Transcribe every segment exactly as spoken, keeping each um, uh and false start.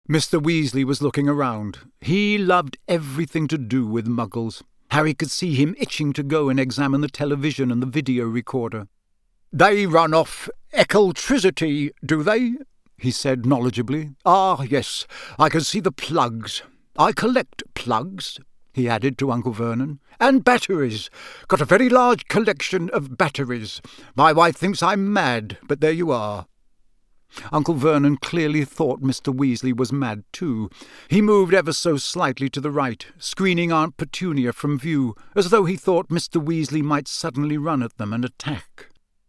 Mister Weasley was looking around. He loved everything to do with Muggles. Harry could see him itching to go and examine the television and the video recorder. "They run off electricity, do they?" he said knowledgeably. "Ah, yes, I can see the plugs. I collect plugs," he added to Uncle Vernon. "And batteries. Got a very large collection of batteries. My wife thinks I'm mad, but there you are." Uncle Vernon clearly thought Mister Weasley was mad too. He moved ever so slightly to the right, screening Aunt Petunia from view, as though he thought Mister Weasley might suddenly run at them and attack.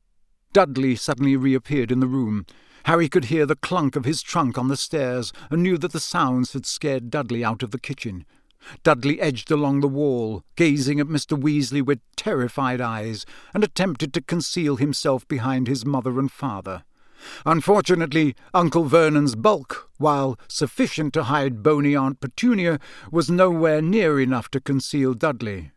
Dudley suddenly reappeared in the room. Harry could hear the clunk of his trunk on the stairs and knew that the sounds had scared Dudley out of the kitchen. Dudley edged along the wall, gazing at Mister Weasley with terrified eyes, and attempted to conceal himself behind his mother and father. Unfortunately, Uncle Vernon's bulk, while sufficient to hide bony Aunt Petunia, was nowhere near enough to conceal Dudley.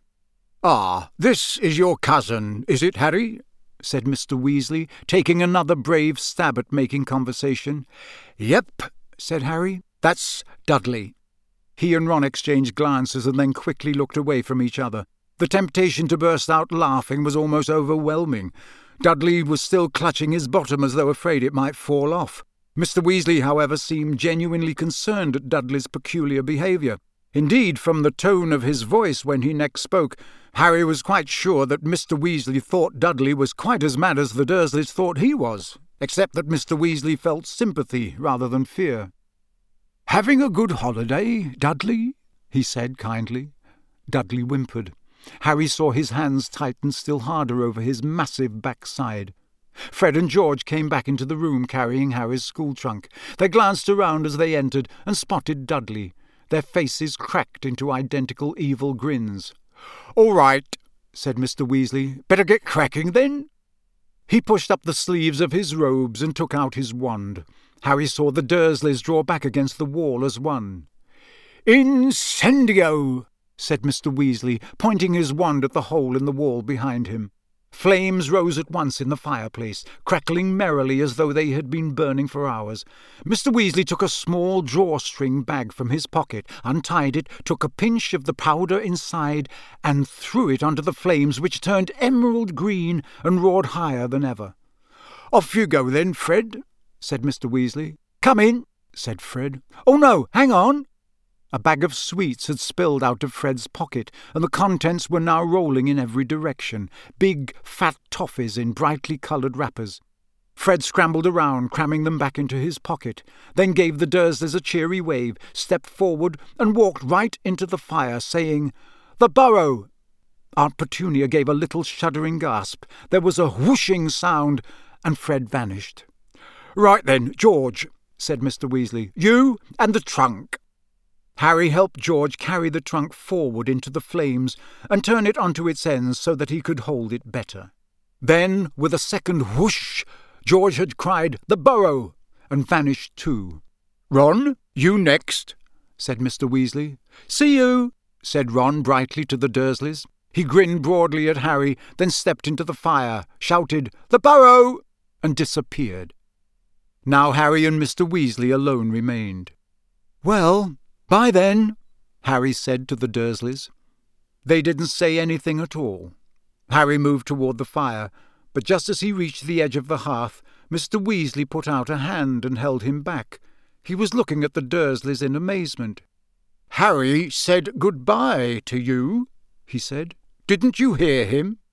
"Ah, this is your cousin, is it, Harry?" said Mister Weasley, taking another brave stab at making conversation. "Yep," said Harry. "That's Dudley." He and Ron exchanged glances and then quickly looked away from each other. The temptation to burst out laughing was almost overwhelming. Dudley was still clutching his bottom as though afraid it might fall off. Mister Weasley, however, seemed genuinely concerned at Dudley's peculiar behaviour. Indeed, from the tone of his voice when he next spoke, Harry was quite sure that Mister Weasley thought Dudley was quite as mad as the Dursleys thought he was, except that Mister Weasley felt sympathy rather than fear. "Having a good holiday, Dudley?" he said kindly. Dudley whimpered. Harry saw his hands tighten still harder over his massive backside. Fred and George came back into the room carrying Harry's school trunk. They glanced around as they entered and spotted Dudley. Their faces cracked into identical evil grins. "All right," said Mister Weasley. "Better get cracking, then?" He pushed up the sleeves of his robes and took out his wand. Harry saw the Dursleys draw back against the wall as one. "Incendio!" said Mister Weasley, pointing his wand at the hole in the wall behind him. Flames rose at once in the fireplace, crackling merrily as though they had been burning for hours. Mister Weasley took a small drawstring bag from his pocket, untied it, took a pinch of the powder inside, and threw it onto the flames, which turned emerald green and roared higher than ever. "Off you go then, Fred," said Mister Weasley. "Come in," said Fred. "Oh no, hang on!" A bag of sweets had spilled out of Fred's pocket, and the contents were now rolling in every direction, big, fat toffees in brightly coloured wrappers. Fred scrambled around, cramming them back into his pocket, then gave the Dursleys a cheery wave, stepped forward, and walked right into the fire, saying, "The Burrow!" Aunt Petunia gave a little shuddering gasp. There was a whooshing sound, and Fred vanished. "Right then, George," said Mister Weasley. "You and the trunk." Harry helped George carry the trunk forward into the flames and turn it onto its ends so that he could hold it better. Then, with a second whoosh, George had cried, "The Burrow!" and vanished too. "Ron, you next," said Mister Weasley. "See you," said Ron brightly to the Dursleys. He grinned broadly at Harry, then stepped into the fire, shouted, "The Burrow!" and disappeared. Now Harry and Mister Weasley alone remained. "Well, bye then," Harry said to the Dursleys. They didn't say anything at all. Harry moved toward the fire, but just as he reached the edge of the hearth, Mister Weasley put out a hand and held him back. He was looking at the Dursleys in amazement. "Harry said goodbye to you," he said. "Didn't you hear him?"